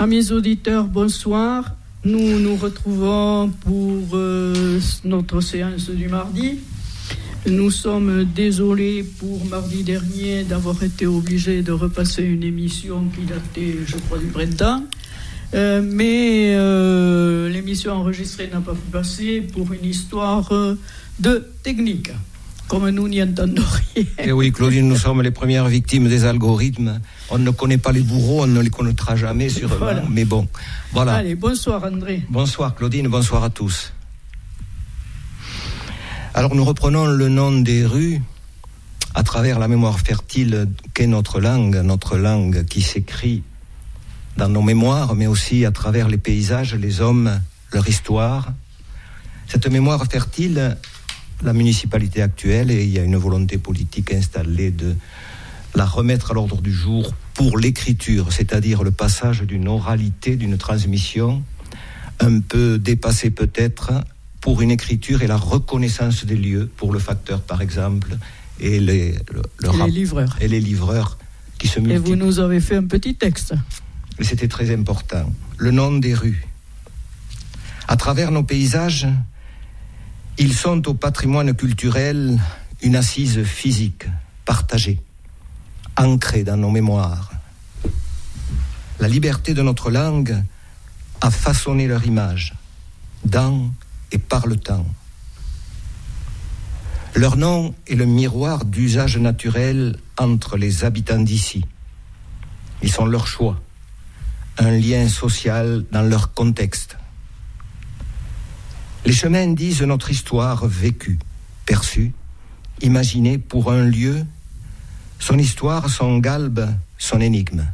Amis auditeurs, bonsoir. Nous nous retrouvons pour notre séance du mardi. Nous sommes désolés pour mardi dernier d'avoir été obligés de repasser une émission qui datait, je crois, du printemps. Mais l'émission enregistrée n'a pas pu passer pour une histoire de technique. Comme nous n'y entendons rien. Et oui, Claudine, nous sommes les premières victimes des algorithmes. On ne connaît pas les bourreaux, on ne les connaîtra jamais sûrement. Voilà. Mais bon, voilà. Allez, bonsoir André. Bonsoir Claudine, bonsoir à tous. Alors nous reprenons le nom des rues à travers la mémoire fertile qu'est notre langue qui s'écrit dans nos mémoires, mais aussi à travers les paysages, les hommes, leur histoire. Cette mémoire fertile, la municipalité actuelle, et il y a une volonté politique installée de la remettre à l'ordre du jour pour l'écriture, c'est-à-dire le passage d'une oralité, d'une transmission un peu dépassée peut-être, pour une écriture et la reconnaissance des lieux, pour le facteur par exemple, et les livreurs qui se multiplient. Et vous nous avez fait un petit texte. Et c'était très important. Le nom des rues. À travers nos paysages, ils sont au patrimoine culturel une assise physique, partagée, ancrée dans nos mémoires. La liberté de notre langue a façonné leur image, dans et par le temps. Leur nom est le miroir d'usage naturel entre les habitants d'ici. Ils sont leur choix, un lien social dans leur contexte. Les chemins disent notre histoire vécue, perçue, imaginée pour un lieu, son histoire, son galbe, son énigme.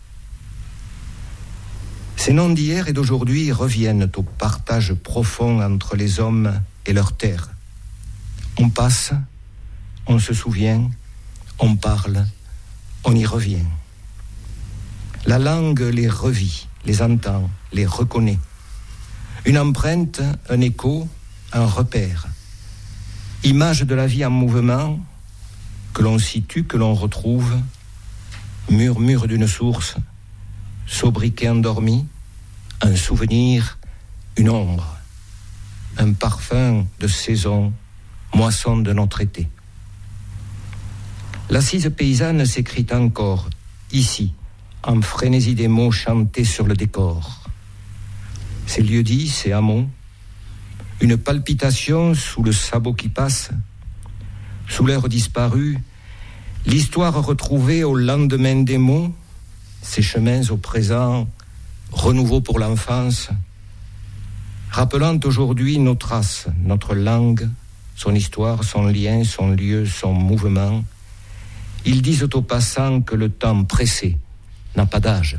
Ces noms d'hier et d'aujourd'hui reviennent au partage profond entre les hommes et leurs terres. On passe, on se souvient, on parle, on y revient. La langue les revit, les entend, les reconnaît. Une empreinte, un écho, un repère. Image de la vie en mouvement, que l'on situe, que l'on retrouve. Murmure d'une source, sobriquet endormi, un souvenir, une ombre. Un parfum de saison, moisson de notre été. L'assise paysanne s'écrit encore, ici, en frénésie des mots chantés sur le décor. Ces lieux-dits, ces hameaux, une palpitation sous le sabot qui passe, sous l'heure disparue, l'histoire retrouvée au lendemain des mots, ces chemins au présent, renouveau pour l'enfance, rappelant aujourd'hui nos traces, notre langue, son histoire, son lien, son lieu, son mouvement. Ils disent aux passants que le temps pressé n'a pas d'âge.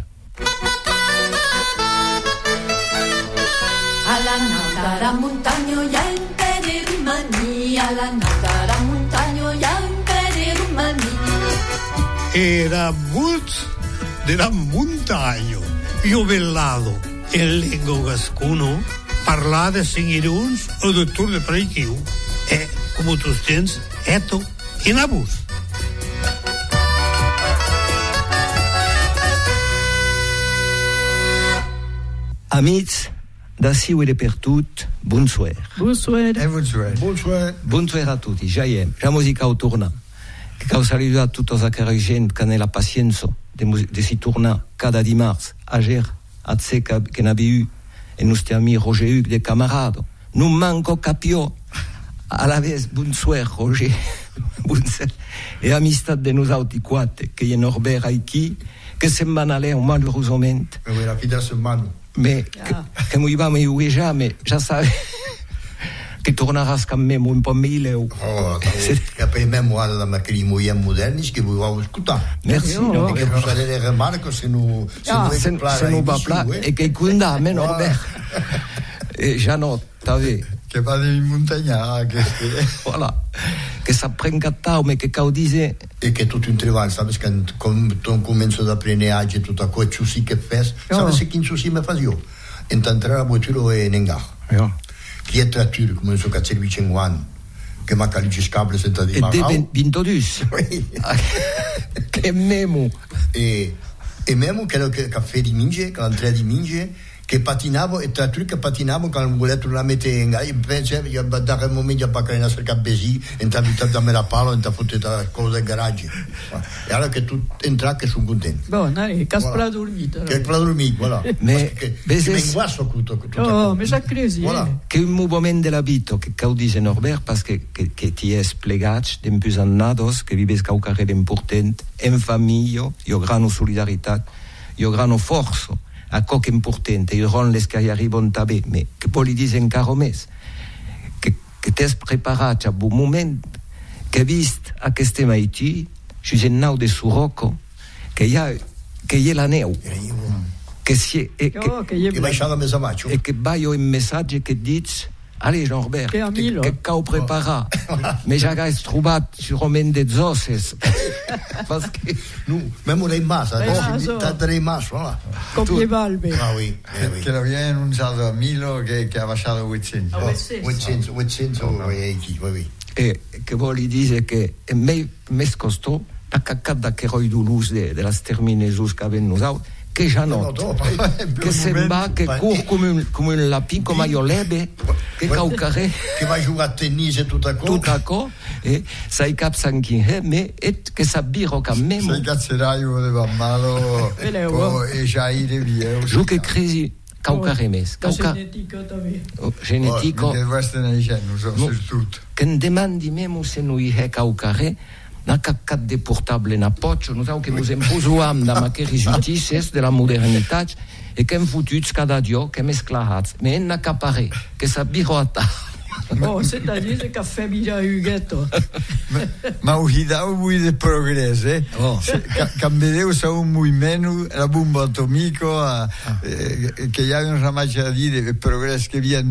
Alla nata la montagna ya impede rimani, alla nata la montagna ya impede rimani. Era but della montagna, io bellado, in lingua gascuno, parlare singhiruns o dottor de preichiu, e, come tu tens, eto, in abus. Amics, d'ací e de per tot, bonsoir. Bonsoir. Bonsoir. Bonsoir a tutti, jaiem. Ja musica au torna. Che cau salutat tutos aquera gent che ne la pacienza de si tornar cada dimarts a ger a tse que n'abi eu e nostre ami Roger Hugues de camarado. Non manco capio a la vez bonsoir Roger. Bonsoir. E amistat de nos auti quate che è Norbert Aiki che se'n van aller malheureusement. Oui, la fida se manu. Mais que m'hi va m'hi jamais, ja sabe que tornaràs amb me un po' millor. Que per memoire de aquells moviments moderns que vous vau escoltar. Merci. No, que vous allez les remarques se nous va pla et que condamne Norbert. Et ja no, t'as vu. Que va de muntanya, voilà. Que s'apprend cattau, mais que cau dise e che tutto un treball, sabes que com començo d'aprenenatge tot aquò xusi que fes, sabes quin xusi me fas jo? Entrar a voituro e nengar. Qui è trature, començo a service in one, che ma calici scable senta di marau. E de 22. Oui. Che memo. E e mesmo che caffè di minge, che l'entrée di minge, che patinavo e tra truc che patinavo quando volevo tornare a mettere in gara, pensavo che da quel momento a carina sul cabbesi e ti abitato da me la palla e ti ha fatto la cosa in garage. E allora che tu entrai che sono contento. Buona, che ha dormito. Che ha dormito, voilà. Che mi inguasso tutto. Oh, mi sa crisi. Voilà. Che un moment de l'habito che dice Norbert parce que ti es plegats d'empus annados que vives caucare d'important en famiglia, io grano solidaritat, io grano forzo a coc importante, io ron les que arrivon tabé, mais que poli dis encara més, que t'es preparat a bon moment, que vist aquest maití, jus en nau de Surroco, que hi ha la neu, que baixava més abaixo, e que vai un messatge que dits allez Norbert, que cau preparar mais ja has trobat sûrement des osses parce que nous même les masses t'as des masses voilà comme les valves oui che lo viene annunciato a Milo che ha baixato 800 e che vuol dire che è més costò la cacada che roi d'ulus de las terminesus che aven nosaltres che ja che se'n va, che cur com un lapin, com a Iolebe, che caucaré. Che va jugar a tennis e tutto a co, sai cap sanguine, me et che sabiro cammemo. Sai cazzerai voleva malo, e già ire via. Giù che crisi caucaré mes. Genetico també. Genetico. Che questo ne dicenno, tutto. Che demandi memo se noi caucaré, na cacat de portable na pocho, nous que nous emposuam da maqueris justices de la modernitat e que hem fotuts cada dio que hem esclarats, me en acapare, que sabiro a ta. Oh, c'est-à-dire que fait bien Huguetto. Ma uhidau muy de progrés, Cambedeu sa un moviment, la bomba atomico, que hi ha una matxa de dir de progrés que havien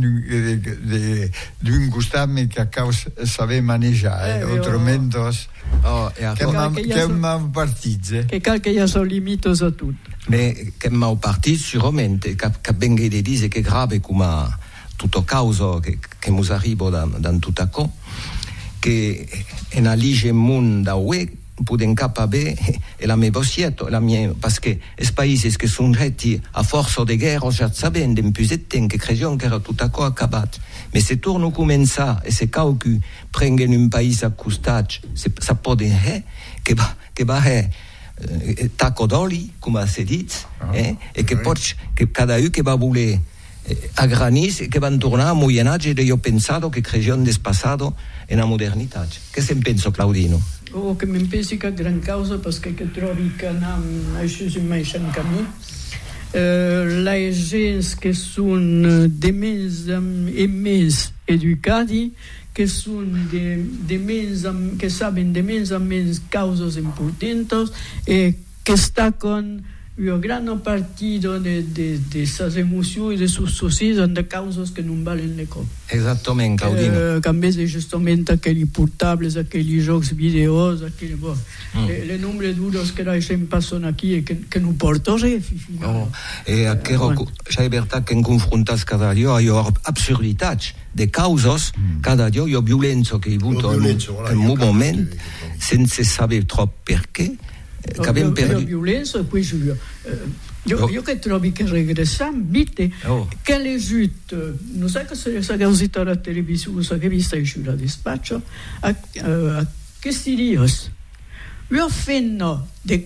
d'un costat que a causa saber manejar, autramentos, que hem partits, Que cal que hi ha són limitos a tot. Mais que m'au partit, sûrement, que vengue de dire que grave com a tutto causa che mus arrivo dan tutto che en alige mun da ue puden capabe e la mia bosieto la mia perché es paesi che sono retti a forza de guerra già saben dem pusetten che cresion che era tutto accabat ma se torno comença e se caucu prengen un paese accustat se sa pode che va taco d'oli come si dice e che pot che cada u che va voler a granis che van tornar a Moyen Age e io ho pensato che cresion del passato e la modernità. Che se penso, Claudino? Oh, che mi pensi che gran causa perché che trovi che nam així in mai en camí la gens che sono de més e més educati che sono de més che saben de més a més causes importantes e che sta con un gran partido de esas emociones y de sus sociedades de causas que non valen le cop. Exactamente, Claudino. Que invece giustamente aquelli portables, aquelli giochi videos, le nombre duros che la gente passano qui e che non porto res. E a che c'è libertà che confrontas cada dio a absurditats de causes cada dio io violenza che hai avuto in un momento senza sapere troppo perché che abbiamo perduto violenza e poi io che trovi che regressiamo vite che le giute non sai che se è uscita la televisione che vista in giù da dispaccio a questi dios io fanno de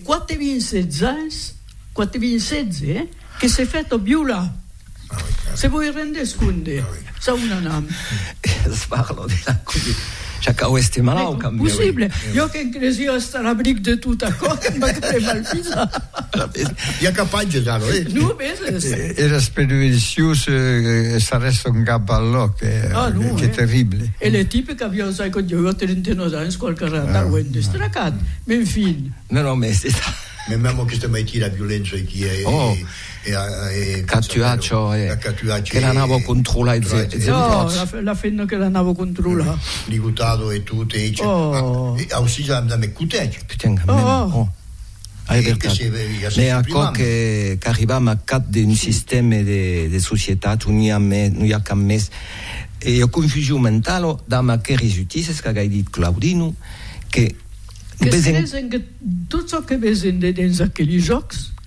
4-26 che si è fatto viola se vuoi rendere sconde sa una nam parlo di la Chacao este malau cambia. Possible. Io che cresio a sta la bric de tutta cosa, ma che mal fisa. Ja capace già, Nu vedi? Era spedicius saresti un capo all'occhio, che è terribile. E le tipe che abbiamo sai con io 39 anni qualche rata o in distracat, men fin. No, ma Memmo che sta mai tira violenza e chi è cattuaccio che la navo controlla la fenno che la navo controlla ligutato e tutto e aussi da me cutec hai verità ne a co che arriviamo a cat di un sistema di società noi a cammes e ho confusione mentale da ma che risultati che hai detto Claudino che tutto ciò che vedi dentro quegli giochi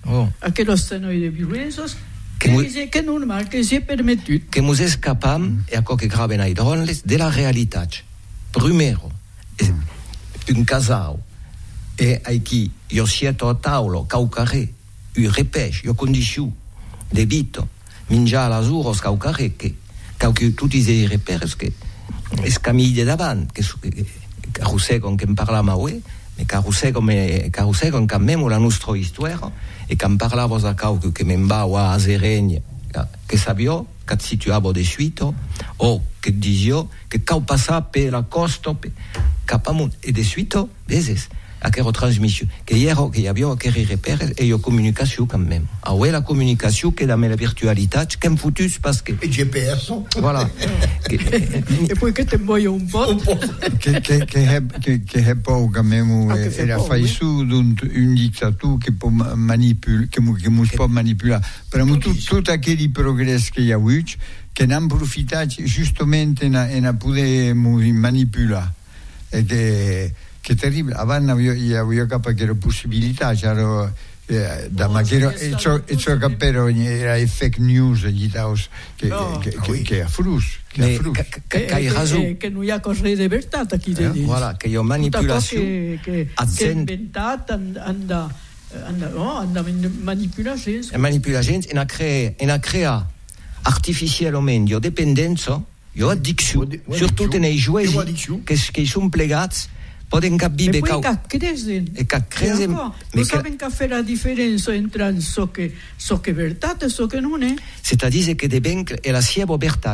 aquellos escenari de violences, que è normale, che si è permettuto. Che mus escapam, e a co che graven ai dronles, de la realitat. Primero, un casau, e ai chi io sieto a taulo, caucaré, io repech, io condiciu, debito, mingia l'azuros caucaré, che tutti i reperes che escamiglie davant, che carussegon che parlava ue, e carussegon che memo la nostra storia, e che parlavo a cauco che membao a Azeregne, che sabio, che situavo de suito, o che disio, che cau passa per la costa, capamont, e de suito, veses, a che retransmission, che iero, che abbiamo che repere, e io comunicazione quand même. Ah ouais, la communication che da me la virtualità, che mi futus, parce que... E GPS. Voilà. E poi che te voglio un po'. Che è poca memo, era fai su un dittatura che può manipolare, che può manipolare. Però tutti aquelli progressi che ha avuto, che ne hanno approfittato giustamente e poter manipolare. E che terribile, avanti io capo che era possibilità, c'era da ma che ciò che però era fake news gli taus che a frus che hai ragione che non ha cosa di verità chi te dice voilà che io manipolazione che inventata anda manipolazione e na crea artificialmente dipendenza io addiction soprattutto nei giochi che sono plegati poden capire e poi crescono e crescono non sanno che fa la differenza tra so che è verità e so che non è c'est-à-dire che deben è la sia libertà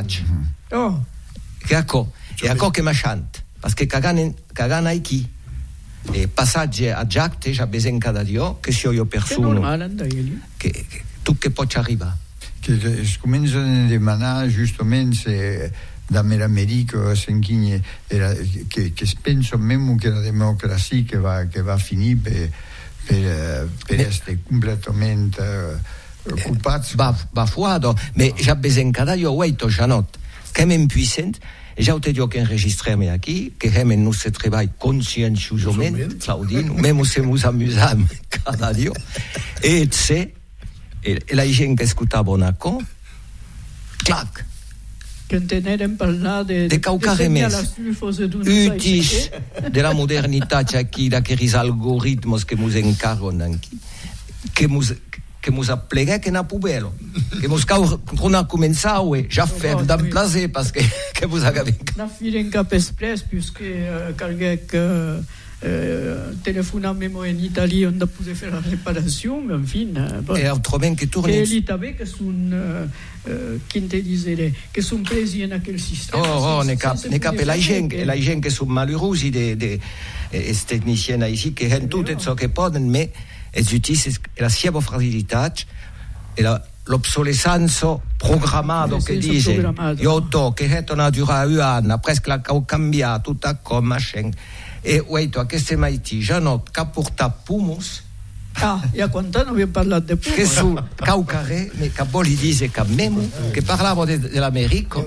che ecco che machant perché cagana ai chi e passaggi a Jack già bisogna cada dio che sia io persona che tu che puoi arrivare che cominciano a demandare giustamente da America Senghini era che penso memo che la democrazia che va a finire per essere completamente occupati va fuori ma già bisogna cada io waito janot che è impuissant e già te dico che enregistrarmi qui che è non si lavora conscienziosamente Claudine memo se mus amusam cada dio e se e la gente che ascoltava Bonaco clac che tenere parlare de caucare mes utis della modernità c'è chi da che ris algoritmos che mus encarron anche che mus applega che na pubelo che mus qu'on a commençato già faire d'un plaisir parce que vous avez na firen cap express puisque quelqu'un telefonammo in Italia on a potuto fare la riparazione infine e autrement che tourne e lì che sono chi te disere che sono presi in quel sistema ne cap la gente che sono malheurosi de tecnicieni ici che hanno tutto ciò che possono ma è la sia fragilità e l'obsolescenza programmato che dice io to che è durato un anno presque la cambiato tutta come machin e waito a che se mai ti già no capurta pumus e a quanto anno abbiamo parlato di pumus che su caucare che Capoli dice che memo che parlavo dell'America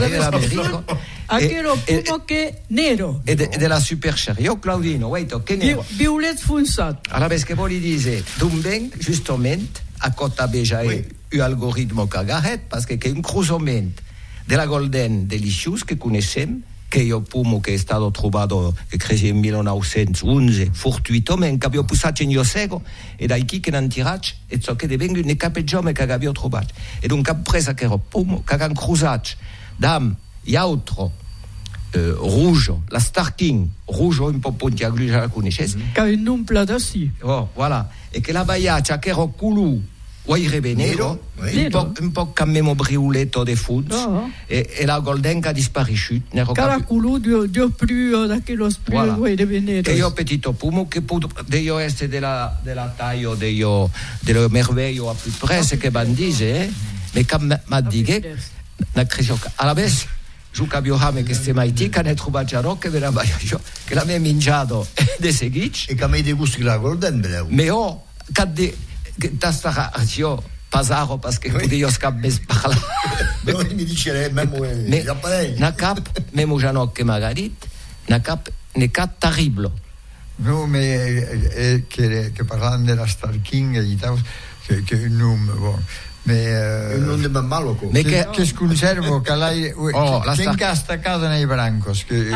aquello pumo che nero e della supercheria io Claudino waito che nero violet funsato allora perché Capoli dice dumben giustamente a cotta beja un algoritmo cagaret perché che un cruzamento della golden delicious che conosciamo che io pumo che è stato trovato che cresce nel 1911 fortuitamente che abbiamo passato in Iosego e da chi che non tirato e ciò che divenga un capeggiome che abbiamo trovato e dunque presa che era pumo che hanno cruzato dam yautro rouge la Starking rouge un po' pontiagudo già la conoscesse che è un platasi voilà e che la baiaccia che era culù Guaire nero, un po' cambiamo briuletto de food e la golden che ha disparisciuto. Caraculu dio più da che lo spiro guaire nero. E io petito pumo che io essere della taglio dello merveglio a più presso che bandise ma che ma dighe na cresio alla vez giù cabiohame che ste mai tica ne trovato già che vera io che la me mangiato de seguic e che mi degusti la golden beleu. Me ho cadde tasta io pasaro perché io scappo parla mi dice gli apparecchi na cap memo già no che magari na cap ne cap terribile No, che parlando della Star King e che è un nome, bon. Un nome de malo. Che sconservo che lei che incasta casa nei brancos che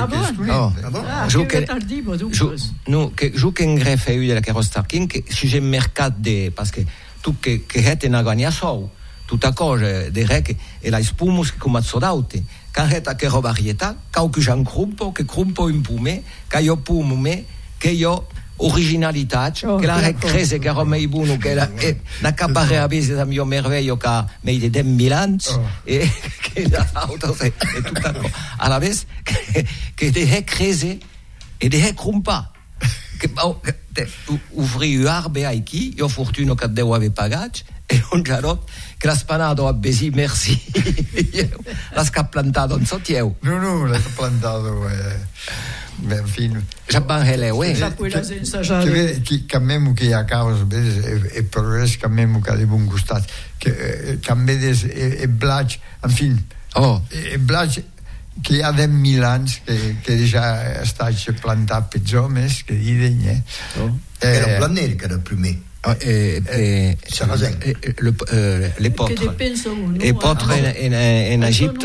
che ingrefe io della che Star King che sujet mercat de parce que tu che het na gagna so tutta cosa de rec e la spumus che come sodaute kan het che varietà che jan crumpo in pume che io pume che io originalità che la recrese che era mai buono che la capare a base da mio merveglio che mai de Milans e che la auto e tutta alla vez che de recrese e de crumpa che ufri arbe aiki io fortuno che devo ave pagato e un giarot che la spanado a besi merci la scapplantato non so tieu no la scapplantato en fin che cambiamo che a causa e progresso cambiamo che di buon gustato che cambides e blach en fin e blach che ha 10.000 anys que ja està plantat per els homes que diuen era planer que era el primer l'épôtre en Égypte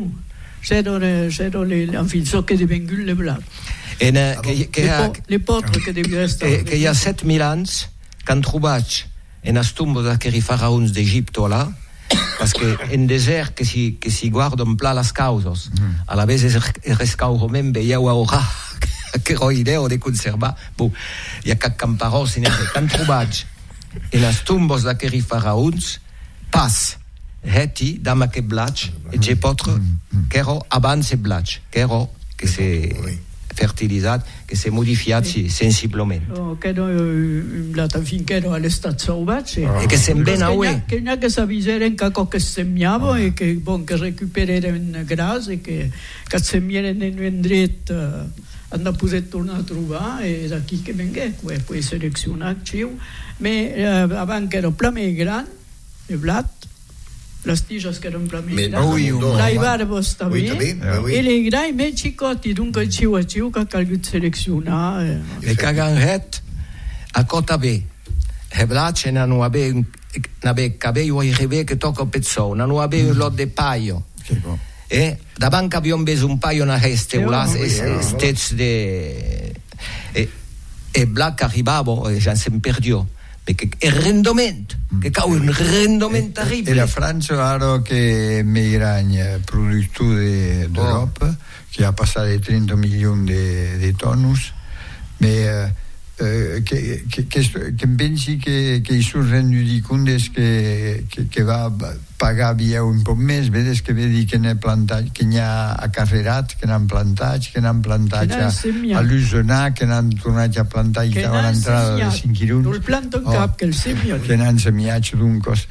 en fin so che divengono le blat l'épôtre che devia stare che hi ha 7.000 anys que han trobat en les tombes d'aquells faraons d'Egipte là parce que en desert que si guarda en pla les causes a la vez es rescauro même veieu ora que ero idea de conservar hi ha cap camparós que han trobat en les tombes d'aquells faraons pas heti dama que blach et je potre que ero abans e blach que ero que se fertilizzat che si è modificato sensibilmente che un blat fin che era all'estat salvatge e che sembra che neanche s'avviseren che semmiavo e che bon che recupereren gras e che semmieren in un dret hanno potuto tornare a trovare e da chi che venga poi selezionare ma avant che era plame gran il blat las tiges che erano la barbos també e le grai més xicotti dunque xiu que ha calgut seleccionar e que hagan ret a cota bé e blace non ave cabello e rebe che tocca pezzo non ave un lot de paio e da banca abbiamo preso un paio na reste ulas stets de e black arrivavo e già si perdió perché il rendimento che ha un rendimento terribile e la Francia aro che migragna produttore d'Europa che ha passato 30 milioni di tonus ma che pensi che i suoi rendi conto che va pagare via un po' més vedes che vedi che ne plantat che ne ha accarrerat che n'han plantat a l'Usenà che n'han tornat a plantar i a l'entrada de Sinquirun il planto cap che il semio che n'han semiat duncos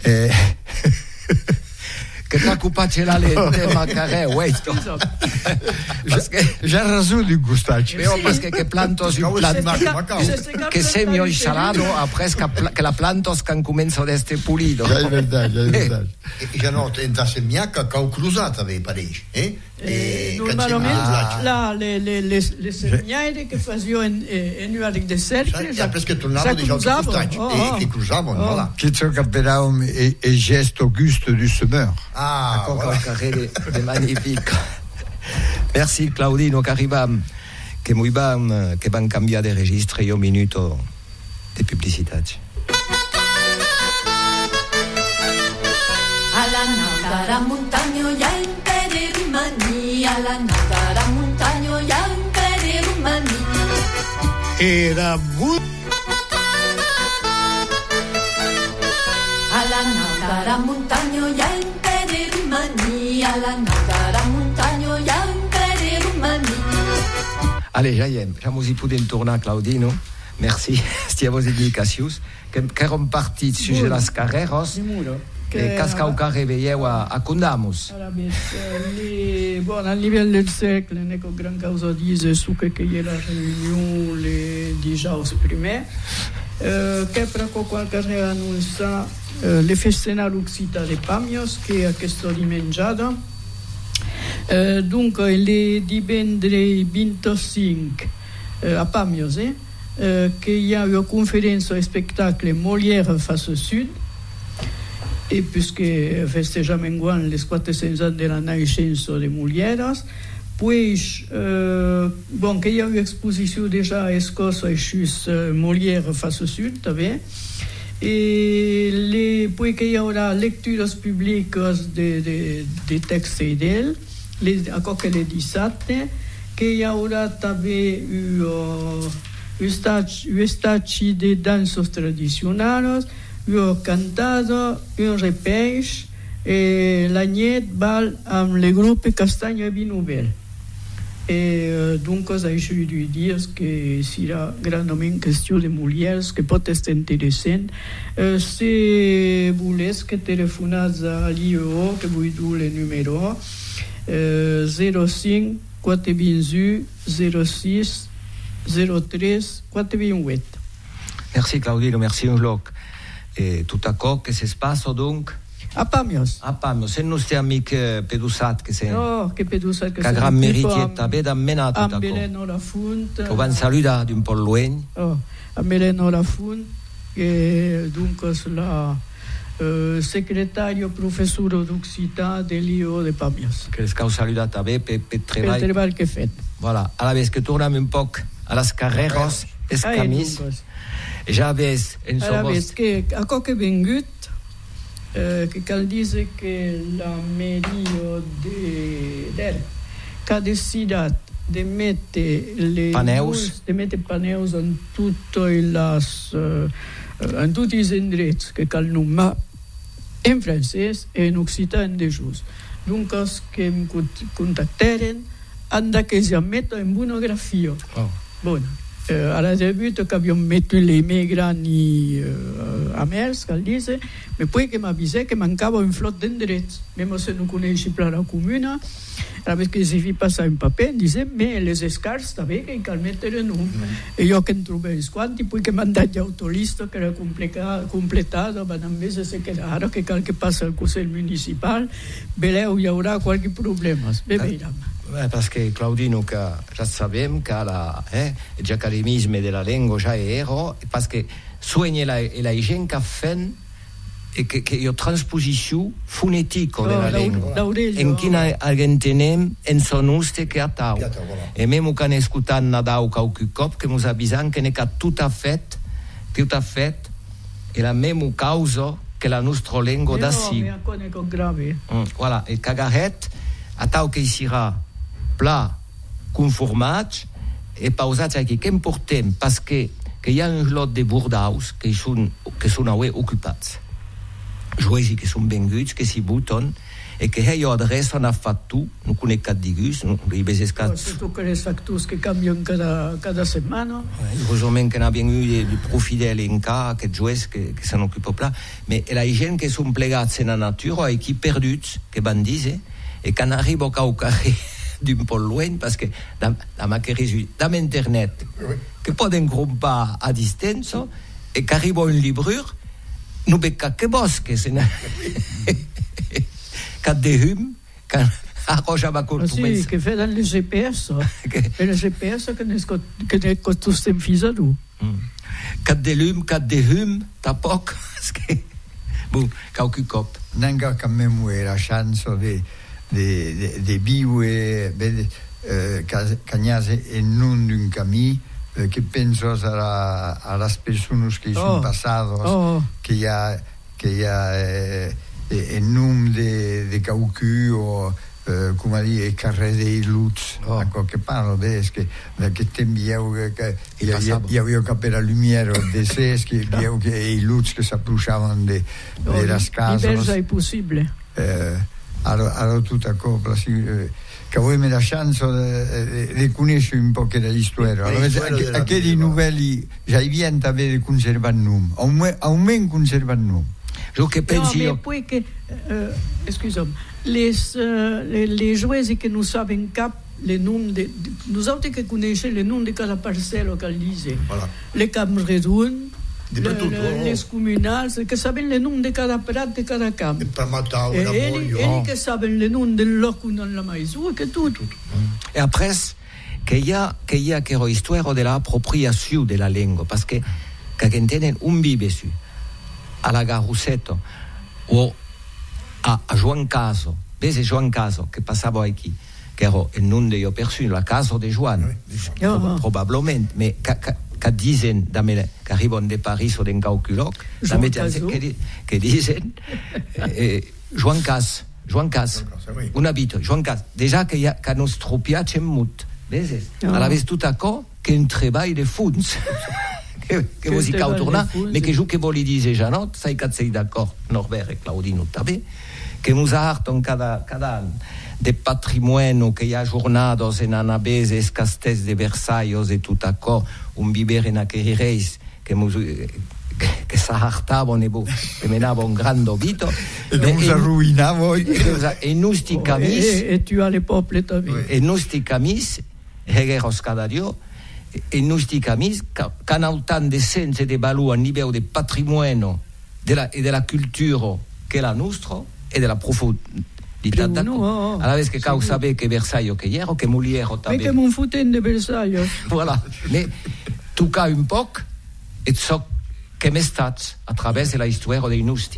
che t'ha occupato la lente macarè questo già raso di gustaci però perché che plantos che semio il salato après che la plantos che comincia ad essere pulito è verdade già no tenta semiaca che ho cruzata dei Parigi normalmente le semiaire che facevano in Uric de Cercle già perché tornavano di gustaci e che cruzavano voilà che ciò che però è gesto gusto du semeur de magnifique merci Claudino che arriviamo che muy bam che van cambiare di registro io minuto di pubblicità alla nata montagno ya imperi Rumania alla nata montagno ya imperi Rumania era alla nata montagno ya imperi Rumania alla nata montagno ya imperi Rumania allez ja mos hi podem tornar Claudino merci stiamo indicacions che eram partits sur las carreras e cascau carre veieu a Condamus bon a nivell del segle n'eco gran causa dise su che hi era la reunion le dijaus primer che praco qualche annuncia le festena l'Occita de Pamios che a questo di mengiata dunque le divendre 25 a Pamios, qu'il y a une conférence au spectacle Molière face sud, et puisque festeggiamo les 400 ans de la naissance de Molières, puis, bon, qu'il y a une exposition déjà à Escosse et juste Molière face sud, et puis qu'il y aura lectures publiques de textes d'elle, encore que les 17, qu'il y aura un statu de danses traditionnelles, un cantado, un repêche, et l'agnet bal amb le groupe Castagne et Vinouvel. Et donc, je lui dire que sera grandement question de Molières, que peut être intéressant. Si vous voulez que téléphonez à l'IEO, que vous donnez le numéro 05 421 06 03 428. Merci Claudino, merci Unloc. Et tout à coup, que se passe donc? A Pamios. A Pamios, se nostri amici pedusat che se. Oh, che pedusat che se. Che gran meritietta, veda menato da. A Meleno la Funt. Che van saluta d'un po' luegn. Oh, a Meleno la Funt, che dunque la segretario professore d'Occità dell'IO de Pamios. Che scau salutat a be per treball. Per treball che fet. Voilà, a la vez que tornam un poc a las carreras, es camis. E ja ves en somos. A la vez que a coque vengut che cal dice che la mairie de ha decidat de mettere paneus in tutti i indrets che cal nomar en francès e en occitan de just. Dunque che mi contactaren han que si metto in monografia. Oh. Bueno. Alla debut che abbiamo messo le migrani a Mers, che dice, ma poi che mi avvisò che mancava un flot d'indrets, même se non conosci per la comune, allora che si passa un paper, dice, ma le escars també che cal mettere nom. E io che trovai quanti, poi che mandai gli autolisto che era completato, ma invece se quedava che cal che passa al Consiglio Municipal, beleu hi haurà qualche problema. Vediamo. Parce que Claudino, que ja sabem que l'academisme de la lengua ja era, parce que soigne la gent que fan e que hi ha transposició fonética de la lengua. En quina entenem en son uste que atau. E mesmo que han escutat Nadau qualque cop, que mos avisan que n'è que tot a fet, e la mesma causa que la nostra lengua d'ací. Voilà, e cagaret, atau que hi serà pla conformats e pausats aquí. Què importem? Perquè hi ha un lot de bordaus que són ocupats. Juesi que són venguts, que s'hi buten, e que hi ha adreça a factur, no conec cap digus, no hi veig escats. Surtout que les facturs que canvien cada setmana. Heureusement que n'havien eu de profit de l'enca, aquests jues que se n'ocupen pla. Mais la gent que són plegats en la natura i qui perduts, que van dir, e que n'arriba au carrer d'un po' lueny, perquè amb internet que poden comprar a distància i que arriba un librur no veig que bosques cap de hum que arroja va començar. Sí, que feien les GPS les GPS que n'és costum fins a dur cap de llum, cap de hum tampoc bon, qualque cop n'enga que m'he la chance de viure canyase en un d'un camí que penso a les persones que hi són passades que hi ha en nom de qualcú o com a dir carrer d'Iluts a qualque part és que d'aquest temps veieu que hi havia cap a la lumière de ses que veieu que Iluts que s'aproxaven de les cases diversa i possible ara tot a cop que avui me la chance de conèixer un poc la història aquells novel·li ja hi havien també de conservar nom augment conservar nom jo que penso mais poi que excusez-moi les jouets que no saben cap le nom de nosaltres que coneixem le nom de cada parcel·la que dice le camps redons les comunals que saben le nom de cada prat de cada camp ells que saben le nom del lloc on la maïs que tot et après che hi ha che histoire dell'appropriazione della lingua, perché che tenen un bibe su alla Garussetto o a Juan Caso, vedi Juan Caso che passava qui, che era il nome che io perso, la casa di Juan, probabilmente, ma che dicono che arrivano da Parigi o da Cauculoc, che dicono Juan Cas, un abito, Juan Cas, déjà che non piace molto, vedi? Allora vedi tutto ciò che è un lavoro di fons. che musica torna, ma che giù che vuole dire già no, sai che sei d'accordo, Norbert e Claudino també, che musarton cada anno de patrimonio che hi ha jornadas en Anabès es castells de Versailles e tutto ciò, un bibere in aquelli reis che s'artavan e menava un grande vito e non si arruinava e nostri camis e tu alle pople també e nostri camis regueros cada dio e nostri camis che hanno tanto di senso e di valore a livello di patrimonio e della cultura che è la nostra e della profondità d'accordo. Alla vez che causa sapere che Versailles che era, che Molière també. E che mon fouten de Versailles. Voilà. Mais tocca un poc e ciò che è stato attraverso la storia dei nostri.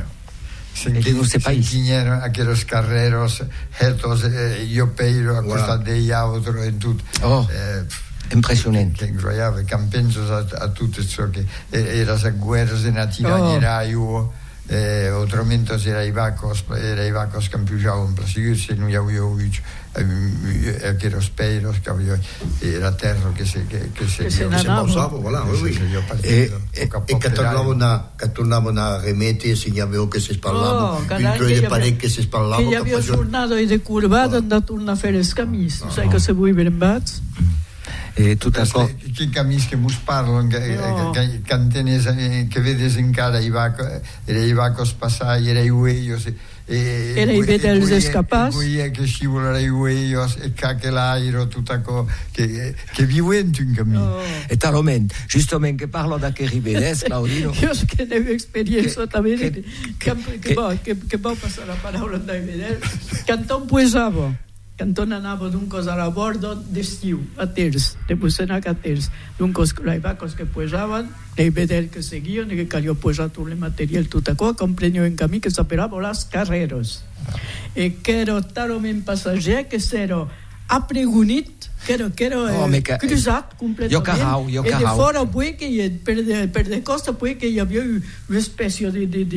Sentignero a los carreros, hertos, iopeiro, a costa degli altri e tutto. Impressionante. Che incroiava, campensos a tutto ciò che era la guerra nativa era io otramento era i vacos che ampiugiavano per seguirsi non avevo visto che lo spero che era terra che se passava voilà e che tornavano a remette si avevo che si sparlavano il pare che si sparlavano che avevo tornato e curvato andato a fare scamis sai che se vuoi per bats e tutta cosa che camis che mus parlano che cantenese che vedes in cara i vacos passai era i ueios era i vedels escapats che scivolare i ueios e cacchelairo tutta cosa che vivente in cammino e talmente giustamente che parlo da che rivedes Claudino io che ne ho esperienza también che può passare la parola dai vedels canton poesavo Canton anava d'un cos a la borda d'estiu, a Ters, de Busenac a Ters, d'un cos que les vacos que posaven, les vedels que seguien, que calia posar tot el material, tot això, comprenyo en camí que s'aperava les carreres. I que era talment passager, que era apregunit, que era cruzat completament. Jo I de fora, poi, que per de costa, poi, que hi havia una espècie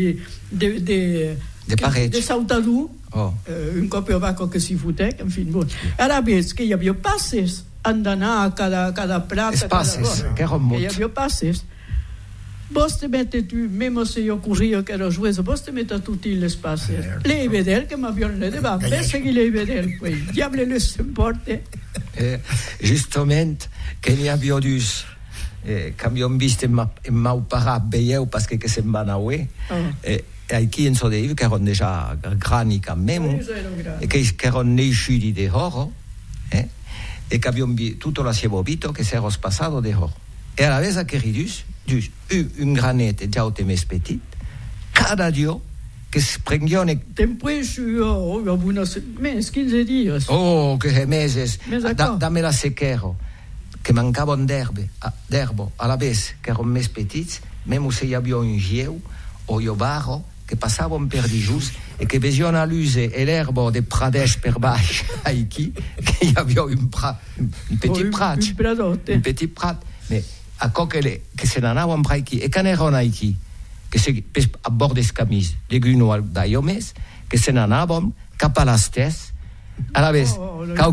de saltador, un cop el vaco que s'hi fotec, en fi, bon. Ara veig que hi havia passes, han d'anar a cada prat, a cada cosa. Que hi havia passes. Vos te mette tu, même si io corria che ero juesa, vos te mette tutti le passes. Lei vedel che m'abbiano le devant, pensa che lei vedel, poi, diable le s'importe. Justament, que n'hi havia dus, que abbiamo visto in mau parat, veieu, perché che se'n van a ue, qui en sono che erano già grani cammemo e che erano nasciuti di oro e che abbiamo tutto la siamo vito che si era passato di oro e alla vez che ridus un granete già o temes petit cada dio che sprengione tempo su mes 15 dias che meses dammi la sequero che mancavano d'erbo alla vez che erano mes petits même se abbiamo un gieu o io barro che passavano per di gius e che vedevano a luce e l'erbo de Pradesh per baix qui che hi havia un petit prat mais a co che se n'anaven per aquí e che n'erano aquí che se a bord des camis de Guno d'Aiomes che se n'anaven cap a l'Estes a la vez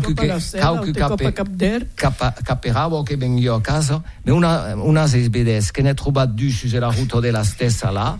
caperavo che venivo a casa ma una vedes che ne trobat du su la ruta della stessa là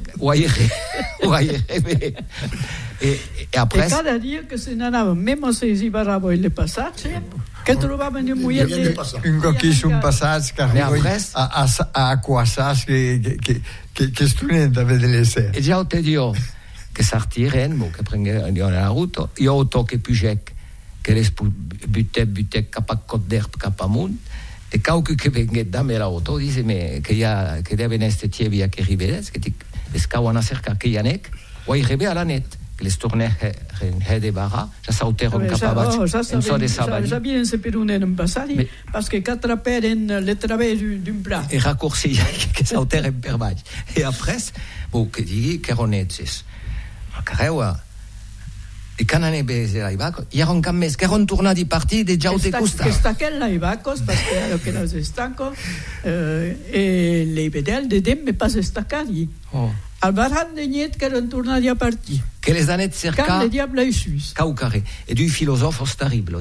e après cada dia che se n'anava même se si barrava le passaggi che trovavano di mujer un coquis un passaggio che a quassas che studente a vedere se e già te dio che sartiren che prendevano la ruta io ho tocche più sec che les butte capacot d'erb capamun e cauque che venga da me la auto dice me che deve essere tievia che rivedes che ti scavano a cerca che yanec o i rebe alla net che le tornare de barra, già salteron cap abaix, en so de sabani. Ja bien se perunen passari, parce que qu'attraperen le travers d'un plat. E raccourci che salteren per baix. E après, che digui che ronetzes. Ma careua, e canane bese l'Aibacos, iaron cammes, che eron tornati partiti de già te costa. Che sta che l'Aibacos, perché lo che nos estanco, e le vedel de dem me pas staccati. Al baran de niet che erano tornati a partire. Che les anet cerca... Can le diable ai sus. Caucare. E du filosofos terrible.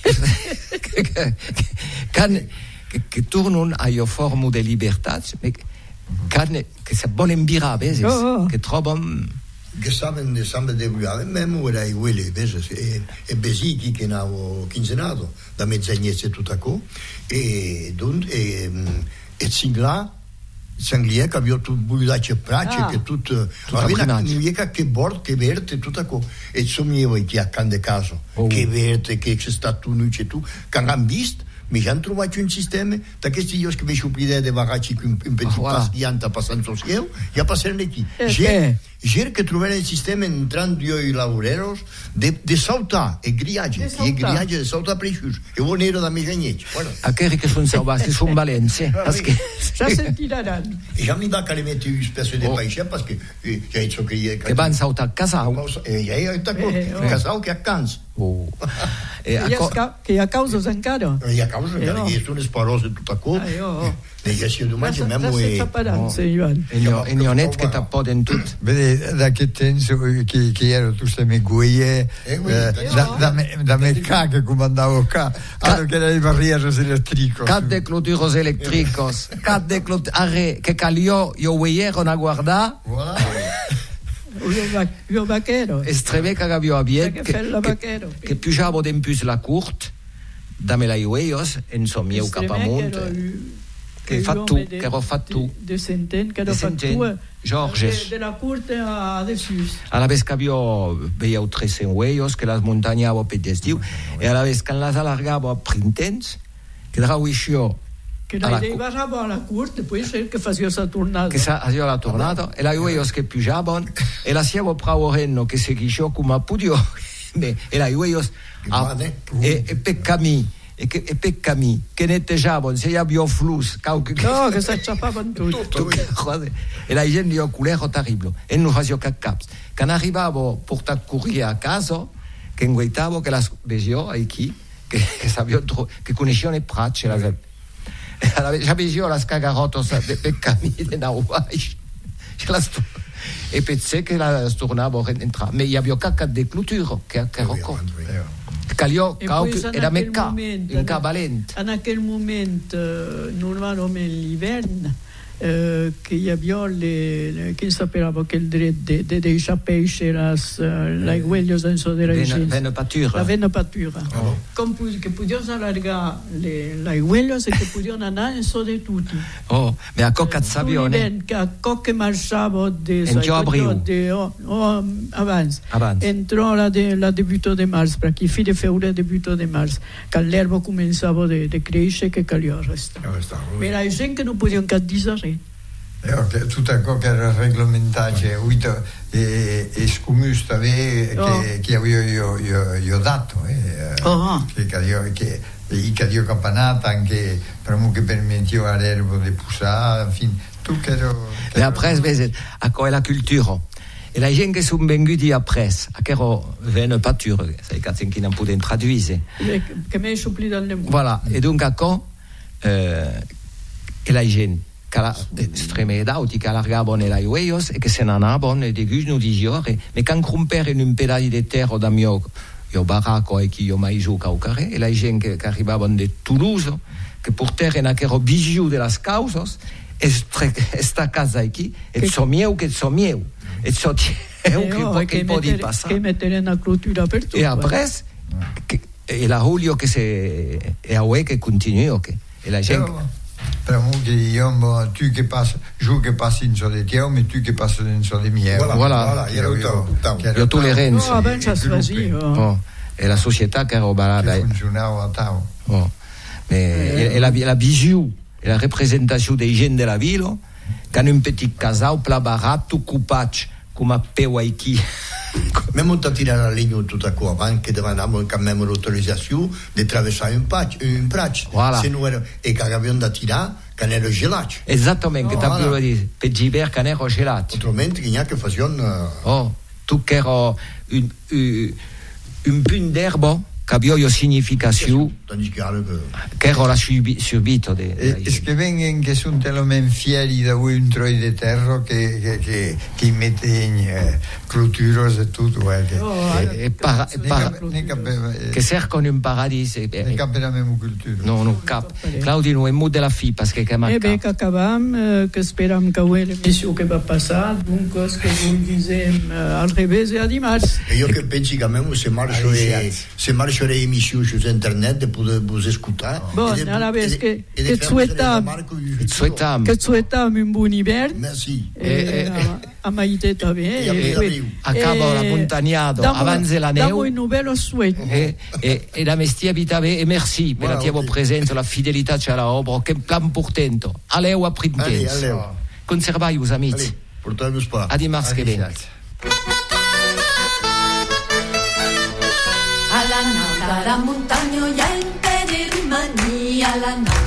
Che tornano a io formu de libertat, che se volen bira, vezi, che trovano... Che saben de brigare, memo era i quelli, vezi, e besiti che navo quinzenato, da mezzagnezze tutto e singla, sanglier che aveva tutto buidace prace, che tutto aveva che bord, che verte, tutto e sommievo che a cande caso, che verte, che c'è stato tu, c'è tu, che hanno visto. Mi hanno trovato un sistema da questi io che mi sciupli de vagaci un petit pas di anta passando cielo e a passare qui. J'ai che trovare il sistema entrando io i lavoreros de salta e griage de salta precious e vuol nero da mignete. A che sono salvati sono valenze, perché già sentiranno. E già mi da che le metti un specie di paese perché già dico che van salta a casau. E io casau che a canz. Che a causa zancaro. E a causa che sono sparose tutto a co. E io si domani memo e neonet che t'appoden tutto. Vedi da che tenso che ero tu sei me guie da me che comandavo qua altro che le barriere elettriche. Cadde clôtures eléctricos, cadde arre che calio io guiero na guarda. Voilà. Io vaquero. Estreme che avio abiet che piujavo dempus la court da me la iueios insomma io capamonte che ero fatto de centen che ero fatto Georges de la corte a dessus alla vez che avio veia tres en ueios che las montagnavo per destiu e alla vez che las allargavo a printens che drawiscio che la arrivava alla corte poi che faceva la tornata che faceva la tornata e la ueios che piujavano e la siamo pravorenno che seguisce come pudio e la ueios e peccami e peccami che netteggiavano se abbiamo flus che si acciappavano tutto e la gente io culero terribile e non faceva cacaps che arrivavo portato corriere a casa che inguaitavo che la vedevo qui che sapevano che conoscevano le braccia j'aveva la scagarotta de peccami de nauvai e pensai che la tornavo a rientrare ma io avevo cacca di clôture che rocco Calio era mecca in cabalent. En aquel moment normalment l'hivern che hi havia che sapeva che il dret de deixar peixer les aigüelles en so de la venepatura com que podies allargar l'aigüelles e che podies anar en so de tutti ma a coca sabione che a coca che marxava de abans entrò la debuto de març perquè fi de feure debuto de març que l'herba començava de créixer che calia resta ma la gent que no podien cap dir tutto ciò che era reglamentato e scumusta che avevo io dato che io campanata anche che permetteva all'erbo di pussare tu che ero e après a quoi la culture e la gente che sono venuti après a che ero venepature sai che non potevo tradurre che mi suppli dal nemo voilà e dunque a quoi e la gente che la estremedauti che allargavano le ueios e che se ne andavano e di gusno di giore ma che rompere in un pedaggio di terra da mio baracco e che io mai giù caucare e la gente che arrivavano da Toulouse che portavano aquello bijou delle causas e sta casa qui e so mio e so che può di passare che mettere una clôture per tutto e après e la Julio che se e a che continua e la gente però tu che passi in so di te ma tu che passi in so di mie voilà io tolleranza e la società che roba funzionava a tavolo e la bijou e la rappresentazione dei gente della villa che hanno un petit casau pla baratto cupac come a peu qui Même on t'a tiré la ligne tout à coup avant que demandiamo quand même l'autorisation de traversare un braccio. Voilà. E che abbiamo da tirare canero gelato. Esattamente, che t'abbiamo detto, per giver canero gelato. Altrimenti che neanche facevano... Oh, tu che ero un punt d'erbo, che abbiamo significazione, che ero subito. Es que vengan que son telomen fieri da un troi de terro che mette clôturos e tutto, che cercano un paradiso. Ne capirà même cultura. No, non cap. Claudio non è mu della FI, perché che manca. Beh, che acabam, che speram che è l'emission che va passare, dunque, ce che voi dicem al revés e a dimarts. E io che pensi che a me se marcio le emissioni su internet vous ascoltare. Bon, allora, che souhaitam un buon inverno. Merci. A Maite també. Acaba la montagnado, avanza la neu. Damo un nuovo sueto. E la mestia vita e merci per la tua presenza, la fidelità alla opera, che plan portento. Aleu a printens. Conservai us amici. Portami spa. A dimarts che ven. Alla nata la montagna, ya in pede rimani, alla nata.